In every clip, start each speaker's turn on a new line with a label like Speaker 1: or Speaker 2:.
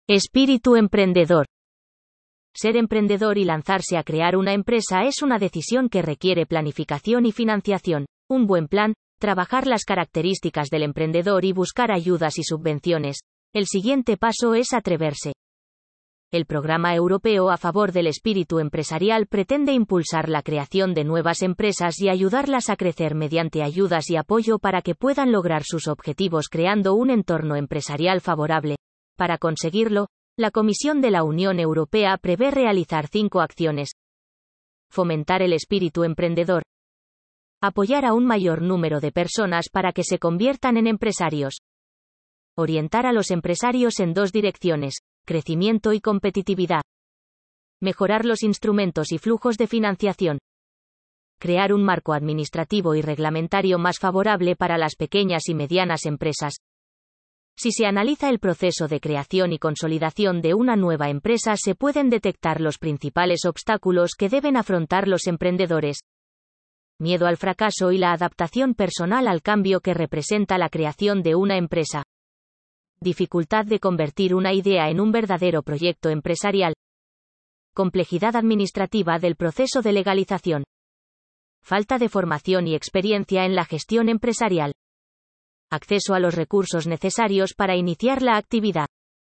Speaker 1: Espíritu emprendedor. Ser emprendedor y lanzarse a crear una empresa es una decisión que requiere planificación y financiación, un buen plan, trabajar las características del emprendedor y buscar ayudas y subvenciones. El siguiente paso es atreverse. El Programa Europeo a favor del espíritu empresarial pretende impulsar la creación de nuevas empresas y ayudarlas a crecer mediante ayudas y apoyo para que puedan lograr sus objetivos creando un entorno empresarial favorable. Para conseguirlo, la Comisión de la Unión Europea prevé realizar 5 acciones. Fomentar el espíritu emprendedor. Apoyar a un mayor número de personas para que se conviertan en empresarios. Orientar a los empresarios en 2 direcciones, crecimiento y competitividad. Mejorar los instrumentos y flujos de financiación. Crear un marco administrativo y reglamentario más favorable para las pequeñas y medianas empresas. Si se analiza el proceso de creación y consolidación de una nueva empresa, se pueden detectar los principales obstáculos que deben afrontar los emprendedores. Miedo al fracaso y la adaptación personal al cambio que representa la creación de una empresa. Dificultad de convertir una idea en un verdadero proyecto empresarial. Complejidad administrativa del proceso de legalización. Falta de formación y experiencia en la gestión empresarial. Acceso a los recursos necesarios para iniciar la actividad.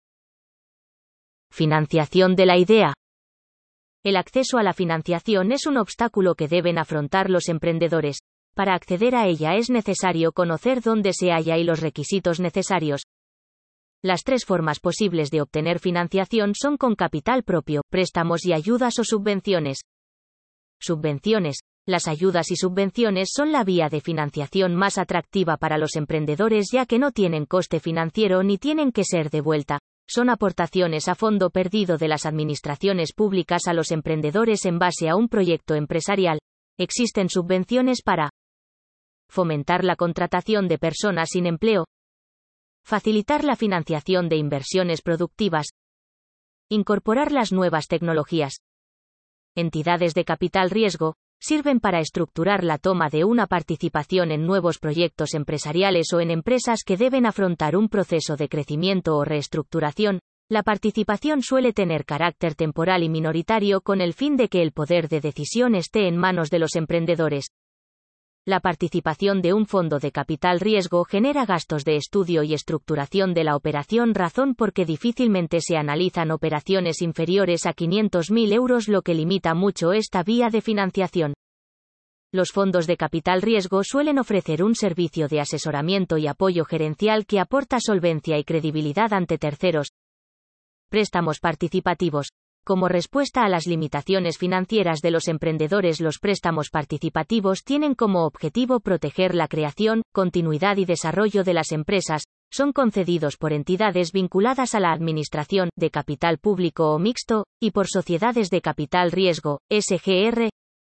Speaker 1: Financiación de la idea. El acceso a la financiación es un obstáculo que deben afrontar los emprendedores. Para acceder a ella es necesario conocer dónde se halla y los requisitos necesarios. Las 3 formas posibles de obtener financiación son con capital propio, préstamos y ayudas o subvenciones. Subvenciones. Las ayudas y subvenciones son la vía de financiación más atractiva para los emprendedores ya que no tienen coste financiero ni tienen que ser devuelta. Son aportaciones a fondo perdido de las administraciones públicas a los emprendedores en base a un proyecto empresarial. Existen subvenciones para fomentar la contratación de personas sin empleo, facilitar la financiación de inversiones productivas, incorporar las nuevas tecnologías. Entidades de capital riesgo sirven para estructurar la toma de una participación en nuevos proyectos empresariales o en empresas que deben afrontar un proceso de crecimiento o reestructuración. La participación suele tener carácter temporal y minoritario con el fin de que el poder de decisión esté en manos de los emprendedores. La participación de un fondo de capital riesgo genera gastos de estudio y estructuración de la operación, razón porque difícilmente se analizan operaciones inferiores a 500.000 euros, lo que limita mucho esta vía de financiación. Los fondos de capital riesgo suelen ofrecer un servicio de asesoramiento y apoyo gerencial que aporta solvencia y credibilidad ante terceros. Préstamos participativos. Como respuesta a las limitaciones financieras de los emprendedores, los préstamos participativos tienen como objetivo proteger la creación, continuidad y desarrollo de las empresas. Son concedidos por entidades vinculadas a la administración, de capital público o mixto, y por sociedades de capital riesgo, SGR.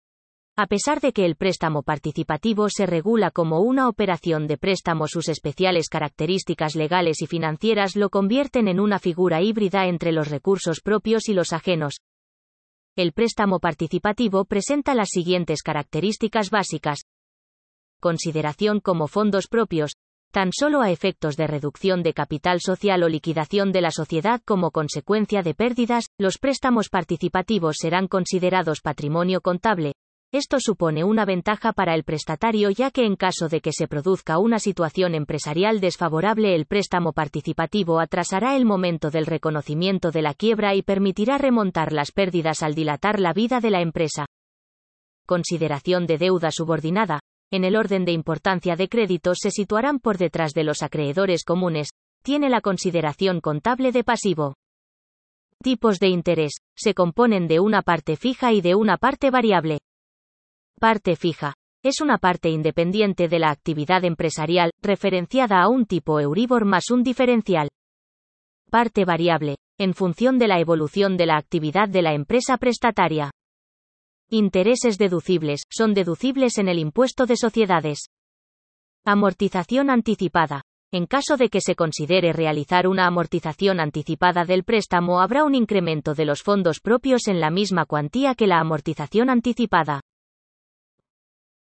Speaker 1: A pesar de que el préstamo participativo se regula como una operación de préstamo, sus especiales características legales y financieras lo convierten en una figura híbrida entre los recursos propios y los ajenos. El préstamo participativo presenta las siguientes características básicas. Consideración como fondos propios, tan solo a efectos de reducción de capital social o liquidación de la sociedad como consecuencia de pérdidas, los préstamos participativos serán considerados patrimonio contable. Esto supone una ventaja para el prestatario ya que en caso de que se produzca una situación empresarial desfavorable, el préstamo participativo atrasará el momento del reconocimiento de la quiebra y permitirá remontar las pérdidas al dilatar la vida de la empresa. Consideración de deuda subordinada. En el orden de importancia de créditos se situarán por detrás de los acreedores comunes. Tiene la consideración contable de pasivo. Tipos de interés. Se componen de una parte fija y de una parte variable. Parte fija. Es una parte independiente de la actividad empresarial, referenciada a un tipo Euribor más un diferencial. Parte variable. En función de la evolución de la actividad de la empresa prestataria. Intereses deducibles. Son deducibles en el impuesto de sociedades. Amortización anticipada. En caso de que se considere realizar una amortización anticipada del préstamo, habrá un incremento de los fondos propios en la misma cuantía que la amortización anticipada.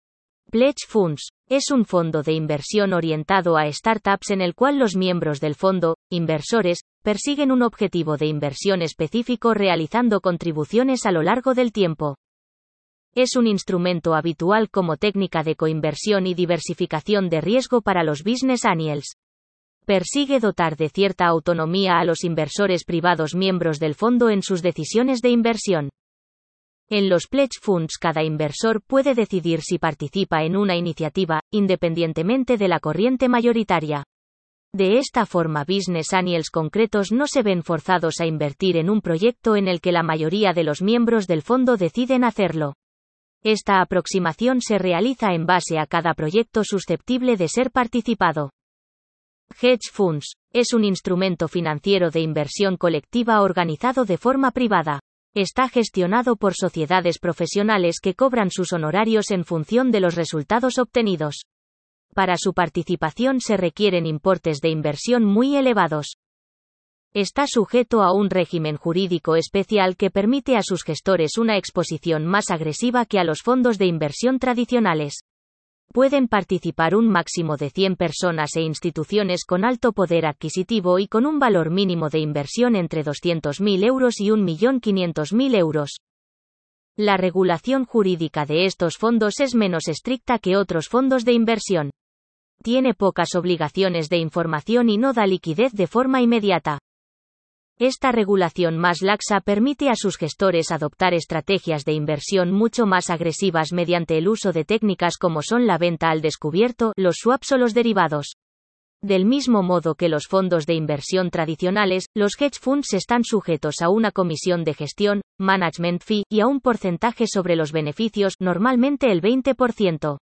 Speaker 1: Pledge Funds es un fondo de inversión orientado a startups en el cual los miembros del fondo, inversores, persiguen un objetivo de inversión específico realizando contribuciones a lo largo del tiempo. Es un instrumento habitual como técnica de coinversión y diversificación de riesgo para los business angels. Persigue dotar de cierta autonomía a los inversores privados miembros del fondo en sus decisiones de inversión. En los Pledge Funds cada inversor puede decidir si participa en una iniciativa, independientemente de la corriente mayoritaria. De esta forma business angels concretos no se ven forzados a invertir en un proyecto en el que la mayoría de los miembros del fondo deciden hacerlo. Esta aproximación se realiza en base a cada proyecto susceptible de ser participado. Hedge Funds es un instrumento financiero de inversión colectiva organizado de forma privada. Está gestionado por sociedades profesionales que cobran sus honorarios en función de los resultados obtenidos. Para su participación se requieren importes de inversión muy elevados. Está sujeto a un régimen jurídico especial que permite a sus gestores una exposición más agresiva que a los fondos de inversión tradicionales. Pueden participar un máximo de 100 personas e instituciones con alto poder adquisitivo y con un valor mínimo de inversión entre 200.000 euros y 1.500.000 euros. La regulación jurídica de estos fondos es menos estricta que otros fondos de inversión. Tiene pocas obligaciones de información y no da liquidez de forma inmediata. Esta regulación más laxa permite a sus gestores adoptar estrategias de inversión mucho más agresivas mediante el uso de técnicas como son la venta al descubierto, los swaps o los derivados. Del mismo modo que los fondos de inversión tradicionales, los hedge funds están sujetos a una comisión de gestión, management fee, y a un porcentaje sobre los beneficios, normalmente el 20%.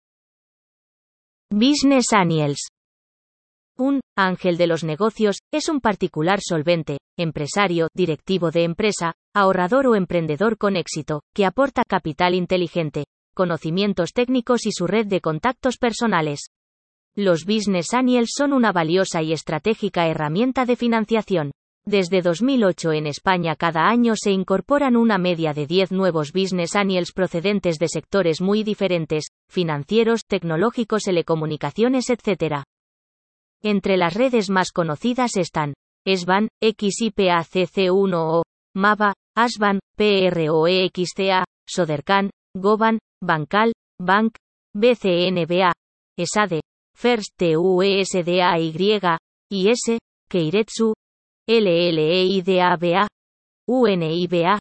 Speaker 1: Business Angels. Un ángel de los negocios es un particular solvente, empresario, directivo de empresa, ahorrador o emprendedor con éxito, que aporta capital inteligente, conocimientos técnicos y su red de contactos personales. Los business angels son una valiosa y estratégica herramienta de financiación. Desde 2008 en España cada año se incorporan una media de 10 nuevos business angels procedentes de sectores muy diferentes, financieros, tecnológicos, telecomunicaciones, etc. Entre las redes más conocidas están SBAN, XIPACC1O, MAVA, ASBAN, PROEXCA, Sodercan, Goban, Bancal, Bank, BCNBA, ESADE, First TUESDAY, IS, Keiretsu, LLEIDABA, UNIBA,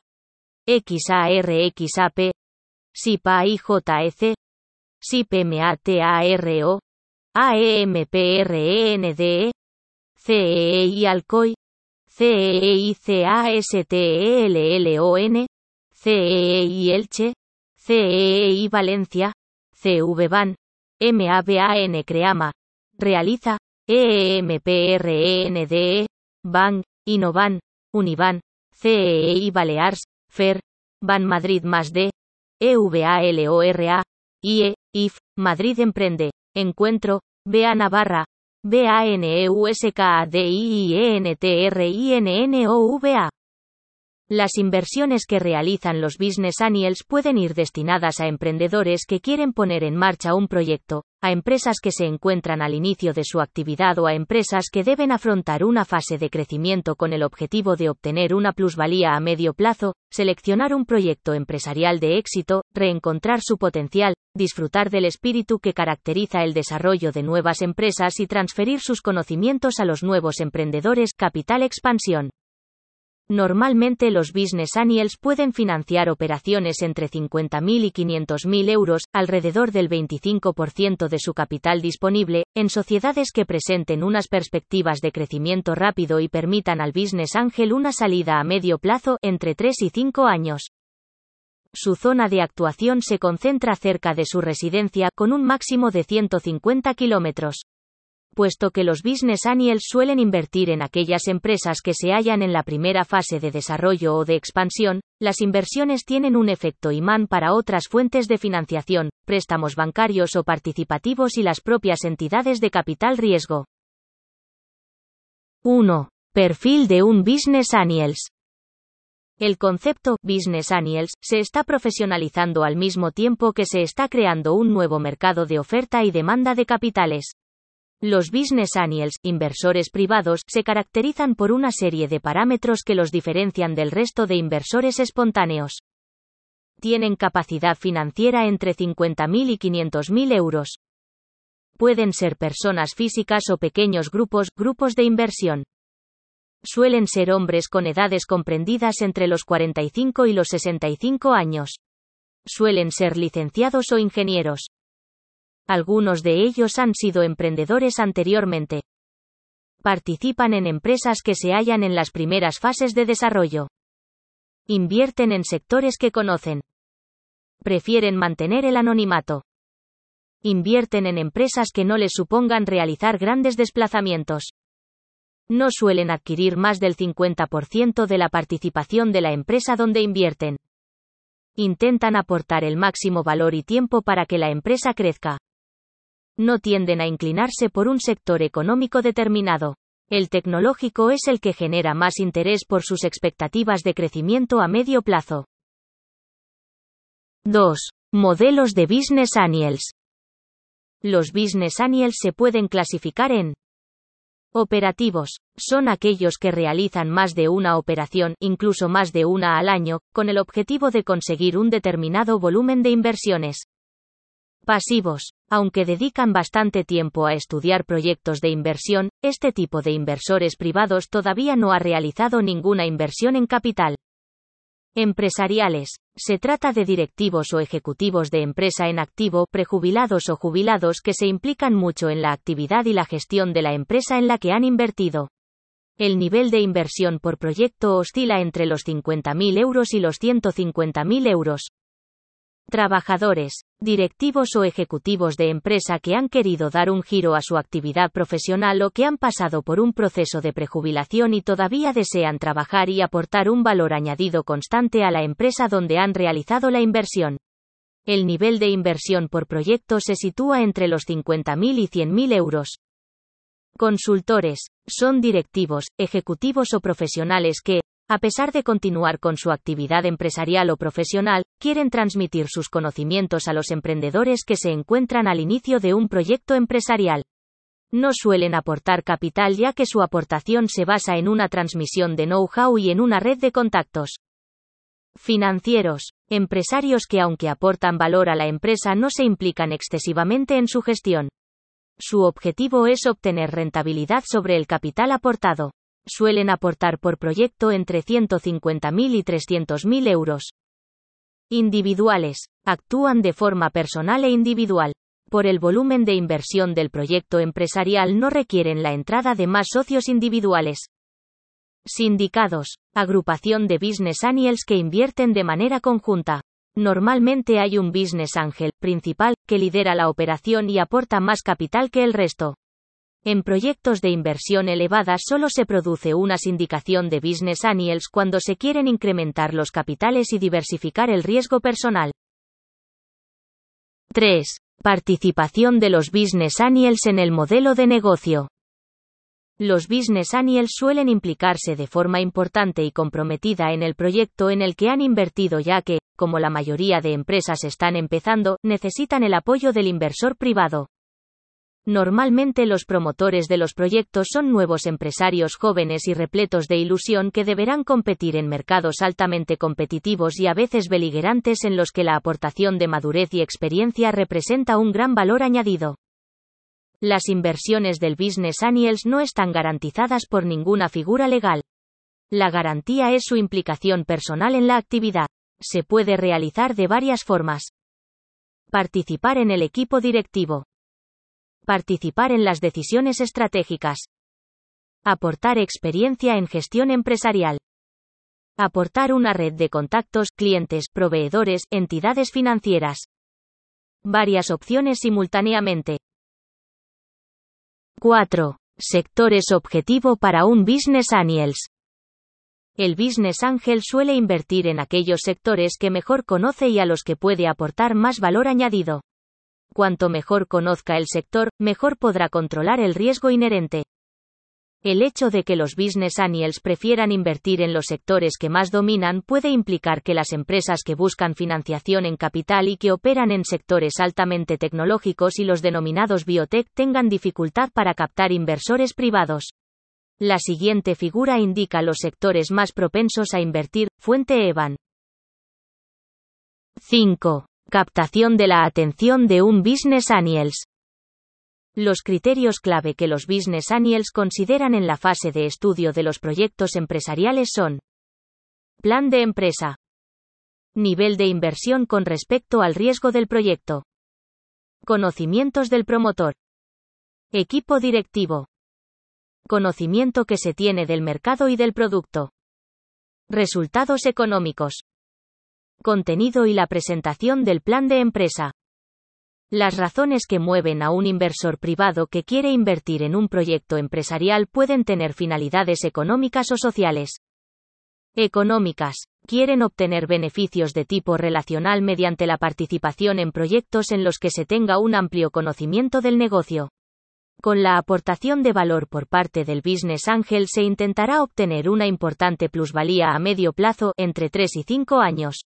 Speaker 1: XARXAP, SIPAIJEC, SIPMATARO, AEMPRENDE, CEEI Alcoy, CEEICASTELLON, CEEI Elche, CEEI Valencia, CVBAN, MABAN Creama, Realiza, EEMPRENDE, BAN, Innovan, Univan, CEEI Balears, FER, BAN Madrid más D, EVALORA, IE, IF, Madrid Emprende, Encuentro, BA Navarra, BANEUSKADIENTRINNOVA. Las inversiones que realizan los business angels pueden ir destinadas a emprendedores que quieren poner en marcha un proyecto, a empresas que se encuentran al inicio de su actividad o a empresas que deben afrontar una fase de crecimiento con el objetivo de obtener una plusvalía a medio plazo, seleccionar un proyecto empresarial de éxito, reencontrar su potencial, disfrutar del espíritu que caracteriza el desarrollo de nuevas empresas y transferir sus conocimientos a los nuevos emprendedores. Capital expansión. Normalmente los business angels pueden financiar operaciones entre 50.000 y 500.000 euros, alrededor del 25% de su capital disponible, en sociedades que presenten unas perspectivas de crecimiento rápido y permitan al business angel una salida a medio plazo, entre 3 y 5 años. Su zona de actuación se concentra cerca de su residencia, con un máximo de 150 kilómetros. Puesto que los business angels suelen invertir en aquellas empresas que se hallan en la primera fase de desarrollo o de expansión, las inversiones tienen un efecto imán para otras fuentes de financiación, préstamos bancarios o participativos y las propias entidades de capital riesgo. 1. Perfil de un business angels. El concepto Business Angels se está profesionalizando al mismo tiempo que se está creando un nuevo mercado de oferta y demanda de capitales. Los Business Angels, inversores privados, se caracterizan por una serie de parámetros que los diferencian del resto de inversores espontáneos. Tienen capacidad financiera entre 50.000 y 500.000 euros. Pueden ser personas físicas o pequeños grupos de inversión. Suelen ser hombres con edades comprendidas entre los 45 y los 65 años. Suelen ser licenciados o ingenieros. Algunos de ellos han sido emprendedores anteriormente. Participan en empresas que se hallan en las primeras fases de desarrollo. Invierten en sectores que conocen. Prefieren mantener el anonimato. Invierten en empresas que no les supongan realizar grandes desplazamientos. No suelen adquirir más del 50% de la participación de la empresa donde invierten. Intentan aportar el máximo valor y tiempo para que la empresa crezca. No tienden a inclinarse por un sector económico determinado. El tecnológico es el que genera más interés por sus expectativas de crecimiento a medio plazo. 2. Modelos de Business Angels. Los Business Angels se pueden clasificar en operativos. Son aquellos que realizan más de una operación, incluso más de una al año, con el objetivo de conseguir un determinado volumen de inversiones. Pasivos. Aunque dedican bastante tiempo a estudiar proyectos de inversión, este tipo de inversores privados todavía no ha realizado ninguna inversión en capital. Empresariales. Se trata de directivos o ejecutivos de empresa en activo, prejubilados o jubilados que se implican mucho en la actividad y la gestión de la empresa en la que han invertido. El nivel de inversión por proyecto oscila entre los 50.000 euros y los 150.000 euros. Trabajadores. Directivos o ejecutivos de empresa que han querido dar un giro a su actividad profesional o que han pasado por un proceso de prejubilación y todavía desean trabajar y aportar un valor añadido constante a la empresa donde han realizado la inversión. El nivel de inversión por proyecto se sitúa entre los 50.000 y 100.000 euros. Consultores. Son directivos, ejecutivos o profesionales que, a pesar de continuar con su actividad empresarial o profesional, quieren transmitir sus conocimientos a los emprendedores que se encuentran al inicio de un proyecto empresarial. No suelen aportar capital ya que su aportación se basa en una transmisión de know-how y en una red de contactos. Financieros. Empresarios que aunque aportan valor a la empresa no se implican excesivamente en su gestión. Su objetivo es obtener rentabilidad sobre el capital aportado. Suelen aportar por proyecto entre 150.000 y 300.000 euros. Individuales. Actúan de forma personal e individual. Por el volumen de inversión del proyecto empresarial no requieren la entrada de más socios individuales. Sindicados. Agrupación de Business Angels que invierten de manera conjunta. Normalmente hay un Business Angel principal que lidera la operación y aporta más capital que el resto. En proyectos de inversión elevada solo se produce una sindicación de Business Angels cuando se quieren incrementar los capitales y diversificar el riesgo personal. 3. Participación de los Business Angels en el modelo de negocio. Los Business Angels suelen implicarse de forma importante y comprometida en el proyecto en el que han invertido ya que, como la mayoría de empresas están empezando, necesitan el apoyo del inversor privado. Normalmente los promotores de los proyectos son nuevos empresarios jóvenes y repletos de ilusión que deberán competir en mercados altamente competitivos y a veces beligerantes en los que la aportación de madurez y experiencia representa un gran valor añadido. Las inversiones del Business Angels no están garantizadas por ninguna figura legal. La garantía es su implicación personal en la actividad. Se puede realizar de varias formas. Participar en el equipo directivo. Participar en las decisiones estratégicas. Aportar experiencia en gestión empresarial. Aportar una red de contactos, clientes, proveedores, entidades financieras. Varias opciones simultáneamente. 4. Sectores objetivo para un Business Angels. El Business Angel suele invertir en aquellos sectores que mejor conoce y a los que puede aportar más valor añadido. Cuanto mejor conozca el sector, mejor podrá controlar el riesgo inherente. El hecho de que los Business Angels prefieran invertir en los sectores que más dominan puede implicar que las empresas que buscan financiación en capital y que operan en sectores altamente tecnológicos y los denominados biotech tengan dificultad para captar inversores privados. La siguiente figura indica los sectores más propensos a invertir. Fuente Evan. 5. Captación de la atención de un Business Angels. Los criterios clave que los Business Angels consideran en la fase de estudio de los proyectos empresariales son: plan de empresa, nivel de inversión con respecto al riesgo del proyecto, conocimientos del promotor, equipo directivo, conocimiento que se tiene del mercado y del producto, resultados económicos, contenido y la presentación del plan de empresa. Las razones que mueven a un inversor privado que quiere invertir en un proyecto empresarial pueden tener finalidades económicas o sociales. Económicas. Quieren obtener beneficios de tipo relacional mediante la participación en proyectos en los que se tenga un amplio conocimiento del negocio. Con la aportación de valor por parte del Business Angel se intentará obtener una importante plusvalía a medio plazo, entre 3 y 5 años.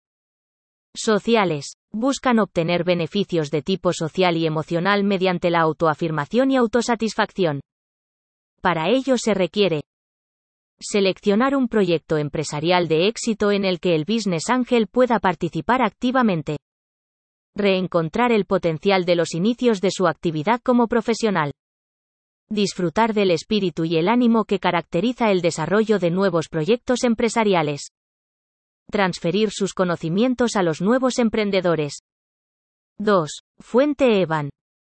Speaker 1: Sociales. Buscan obtener beneficios de tipo social y emocional mediante la autoafirmación y autosatisfacción. Para ello se requiere seleccionar un proyecto empresarial de éxito en el que el Business Angel pueda participar activamente. Reencontrar el potencial de los inicios de su actividad como profesional. Disfrutar del espíritu y el ánimo que caracteriza el desarrollo de nuevos proyectos empresariales. Transferir sus conocimientos a los nuevos emprendedores. 2. Fuente Evan.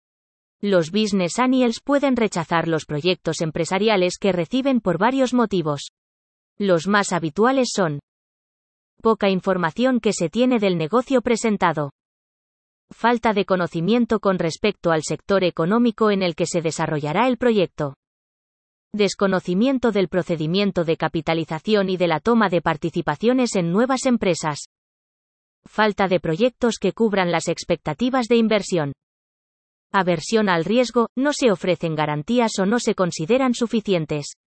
Speaker 1: Los Business Angels pueden rechazar los proyectos empresariales que reciben por varios motivos. Los más habituales son: poca información que se tiene del negocio presentado, falta de conocimiento con respecto al sector económico en el que se desarrollará el proyecto, desconocimiento del procedimiento de capitalización y de la toma de participaciones en nuevas empresas, falta de proyectos que cubran las expectativas de inversión, aversión al riesgo, no se ofrecen garantías o no se consideran suficientes.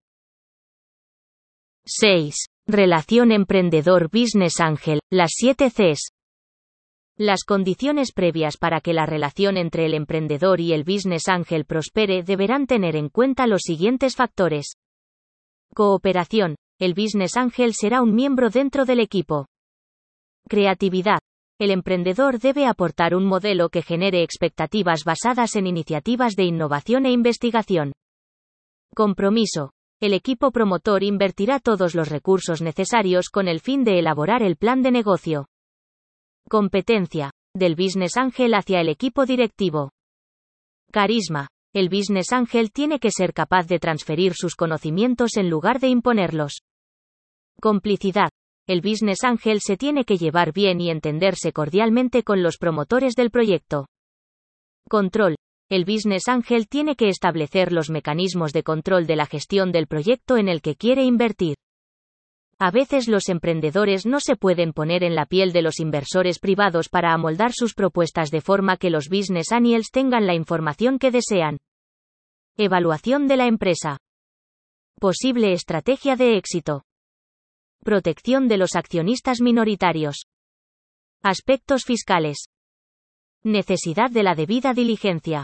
Speaker 1: 6. Relación emprendedor-Business Angel, las 7 Cs. Las condiciones previas para que la relación entre el emprendedor y el Business Angel prospere deberán tener en cuenta los siguientes factores. Cooperación. El Business Angel será un miembro dentro del equipo. Creatividad. El emprendedor debe aportar un modelo que genere expectativas basadas en iniciativas de innovación e investigación. Compromiso. El equipo promotor invertirá todos los recursos necesarios con el fin de elaborar el plan de negocio. Competencia. Del Business Angel hacia el equipo directivo. Carisma. El Business Angel tiene que ser capaz de transferir sus conocimientos en lugar de imponerlos. Complicidad. El Business Angel se tiene que llevar bien y entenderse cordialmente con los promotores del proyecto. Control. El Business Angel tiene que establecer los mecanismos de control de la gestión del proyecto en el que quiere invertir. A veces los emprendedores no se pueden poner en la piel de los inversores privados para amoldar sus propuestas de forma que los Business Angels tengan la información que desean. Evaluación de la empresa. Posible estrategia de éxito. Protección de los accionistas minoritarios. Aspectos fiscales. Necesidad de la debida diligencia.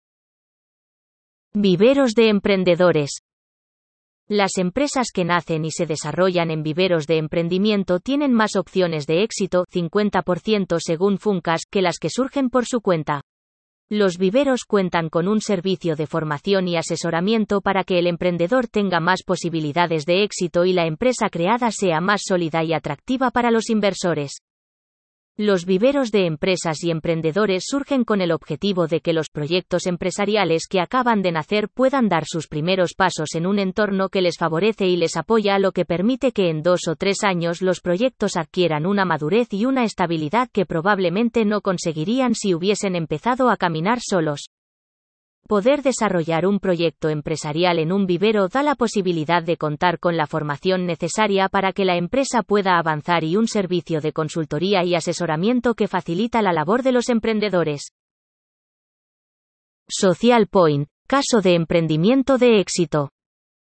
Speaker 1: Viveros de emprendedores. Las empresas que nacen y se desarrollan en viveros de emprendimiento tienen más opciones de éxito, 50% según Funcas, que las que surgen por su cuenta. Los viveros cuentan con un servicio de formación y asesoramiento para que el emprendedor tenga más posibilidades de éxito y la empresa creada sea más sólida y atractiva para los inversores. Los viveros de empresas y emprendedores surgen con el objetivo de que los proyectos empresariales que acaban de nacer puedan dar sus primeros pasos en un entorno que les favorece y les apoya, lo que permite que en 2 o 3 años los proyectos adquieran una madurez y una estabilidad que probablemente no conseguirían si hubiesen empezado a caminar solos. Poder desarrollar un proyecto empresarial en un vivero da la posibilidad de contar con la formación necesaria para que la empresa pueda avanzar y un servicio de consultoría y asesoramiento que facilita la labor de los emprendedores. Social Point, caso de emprendimiento de éxito.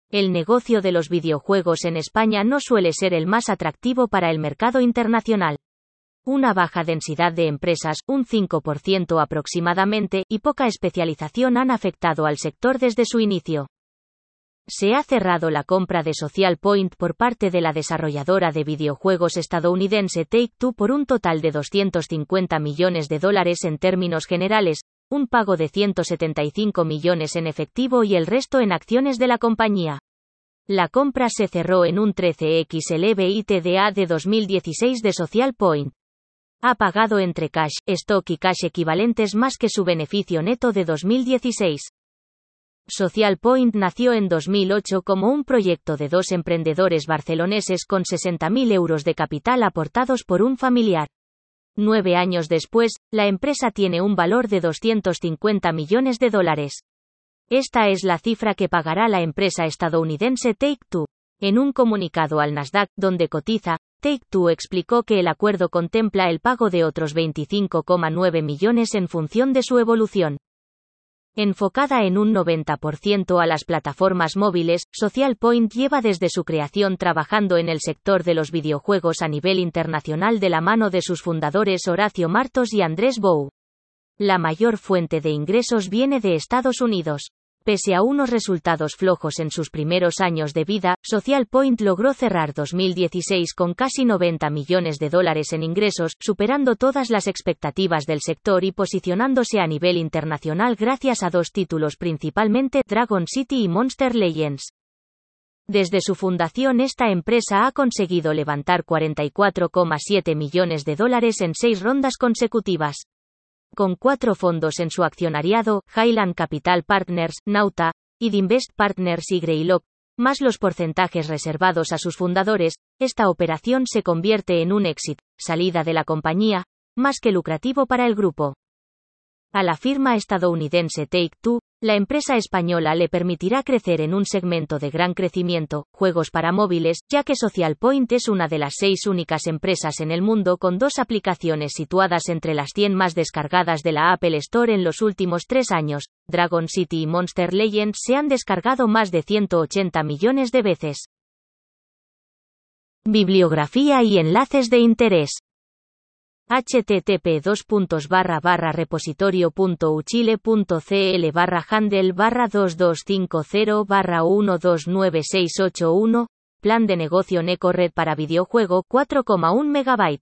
Speaker 1: El negocio de los videojuegos en España no suele ser el más atractivo para el mercado internacional. Una baja densidad de empresas, un 5% aproximadamente, y poca especialización han afectado al sector desde su inicio. Se ha cerrado la compra de Social Point por parte de la desarrolladora de videojuegos estadounidense Take-Two por un total de $250 millones en términos generales, un pago de 175 millones en efectivo y el resto en acciones de la compañía. La compra se cerró en un 13x el EBITDA de 2016 de Social Point. Ha pagado entre cash, stock y cash equivalentes más que su beneficio neto de 2016. Social Point nació en 2008 como un proyecto de dos emprendedores barceloneses con 60.000 euros de capital aportados por un familiar. 9 años después, la empresa tiene un valor de $250 millones. Esta es la cifra que pagará la empresa estadounidense Take-Two. En un comunicado al Nasdaq, donde cotiza, Take-Two explicó que el acuerdo contempla el pago de otros 25,9 millones en función de su evolución. Enfocada en un 90% a las plataformas móviles, Social Point lleva desde su creación trabajando en el sector de los videojuegos a nivel internacional de la mano de sus fundadores Horacio Martos y Andrés Bou. La mayor fuente de ingresos viene de Estados Unidos. Pese a unos resultados flojos en sus primeros años de vida, Social Point logró cerrar 2016 con casi $90 millones en ingresos, superando todas las expectativas del sector y posicionándose a nivel internacional gracias a dos títulos principalmente, Dragon City y Monster Legends. Desde su fundación esta empresa ha conseguido levantar $44,7 millones en 6 rondas consecutivas. Con 4 fondos en su accionariado, Highland Capital Partners, Nauta, Idinvest Partners y Greylock, más los porcentajes reservados a sus fundadores, esta operación se convierte en un exit, salida de la compañía, más que lucrativo para el grupo. A la firma estadounidense Take-Two, la empresa española le permitirá crecer en un segmento de gran crecimiento, juegos para móviles, ya que Social Point es una de las 6 únicas empresas en el mundo con 2 aplicaciones situadas entre las 100 más descargadas de la Apple Store en los últimos 3 años. Dragon City y Monster Legends se han descargado más de 180 millones de veces. Bibliografía y enlaces de interés. http://repositorio.uchile.cl/handle/2250/129681, plan de negocio NecoRed para videojuego 4,1 MB.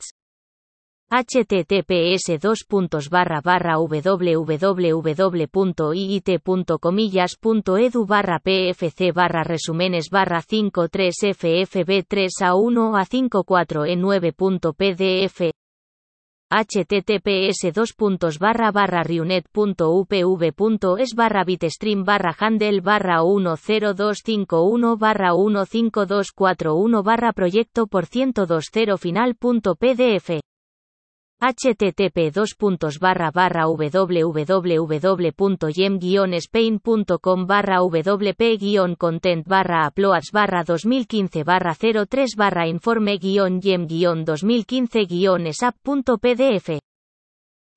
Speaker 1: https://www.iit.comillas.edu/pfc/resúmenes/5.3ffb3a1a54e9.pdf https://bitstream/handle/10251/15241/proyecto por 120final.pdf http://yem-spain.com/wp-content/uploads/2015/03/informe-yem-2015-esap.pdf